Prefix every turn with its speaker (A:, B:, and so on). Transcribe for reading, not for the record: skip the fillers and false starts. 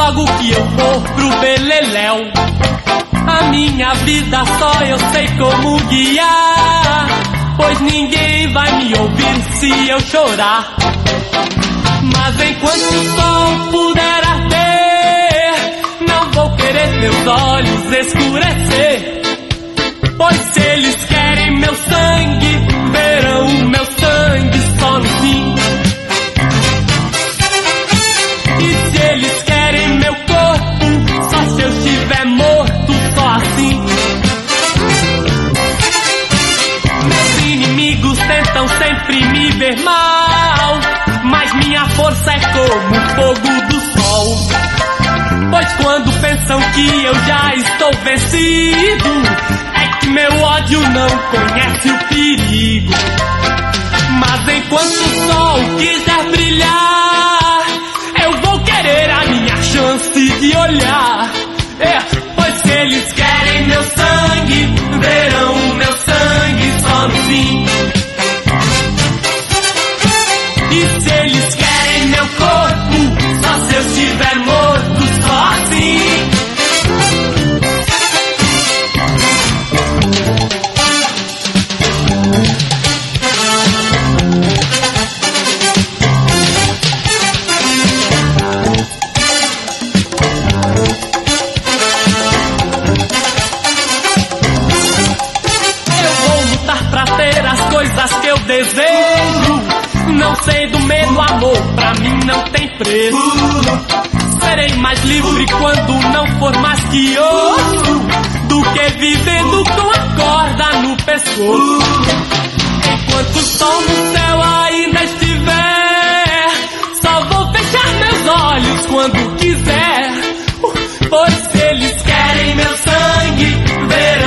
A: logo que eu for pro beleléu. A minha vida só eu sei como guiar, pois ninguém vai me ouvir se eu chorar. Mas enquanto o sol puder arder, não vou querer meus olhos escurecer, pois se eles querem meu sangue, verão o meu sangue só no fim. E se eles querem meu corpo, só se eu estiver morto, só assim. Meus inimigos tentam sempre me ver mal, mas minha força é como o fogo do sol. Pois quando pensam que eu já estou vencido, é que meu ódio não conhece o perigo. Mas enquanto o sol quiser brilhar, eu vou querer a minha chance de olhar. Pois se eles querem meu sangue, verão o meu sangue só no fim. E se eles querem meu corpo, só se eu estiver morto, só assim. Eu vou lutar pra ter as coisas que eu desejo. Não sei do medo, amor, pra mim não tem preço. Serei mais livre quando não for mais que osso, do que vivendo com a corda no pescoço. Enquanto o sol no céu ainda estiver, só vou fechar meus olhos quando quiser. Pois se eles querem meu sangue, verão